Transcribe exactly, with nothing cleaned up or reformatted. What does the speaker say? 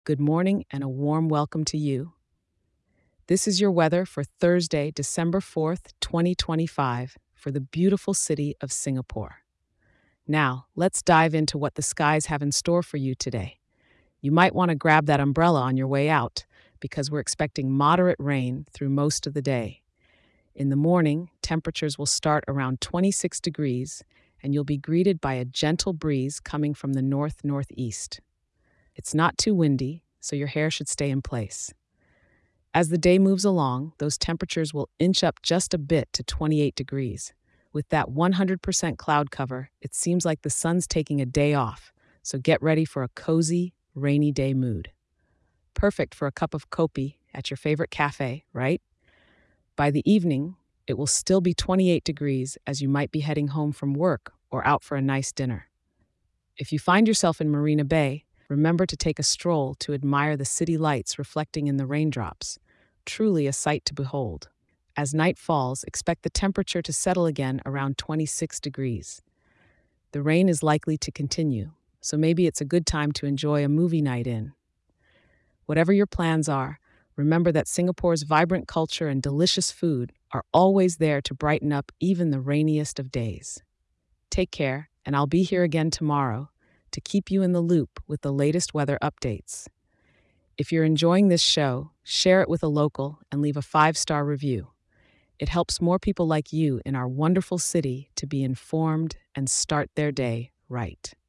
Good morning and a warm welcome to you. This is your weather for Thursday, December fourth, twenty twenty-five, for the beautiful city of Singapore. Now, let's dive into what the skies have in store for you today. You might want to grab that umbrella on your way out because we're expecting moderate rain through most of the day. In the morning, temperatures will start around twenty-six degrees, and you'll be greeted by a gentle breeze coming from the north northeast. It's not too windy, so your hair should stay in place. As the day moves along, those temperatures will inch up just a bit to twenty-eight degrees. With that one hundred percent cloud cover, it seems like the sun's taking a day off, so get ready for a cozy, rainy day mood. Perfect for a cup of kopi at your favorite cafe, right? By the evening, it will still be twenty-eight degrees as you might be heading home from work or out for a nice dinner. If you find yourself in Marina Bay, remember to take a stroll to admire the city lights reflecting in the raindrops. Truly a sight to behold. As night falls, expect the temperature to settle again around twenty-six degrees. The rain is likely to continue, so maybe it's a good time to enjoy a movie night in. Whatever your plans are, remember that Singapore's vibrant culture and delicious food are always there to brighten up even the rainiest of days. Take care, and I'll be here again tomorrow to keep you in the loop with the latest weather updates. If you're enjoying this show, share it with a local and leave a five-star review. It helps more people like you in our wonderful city to be informed and start their day right.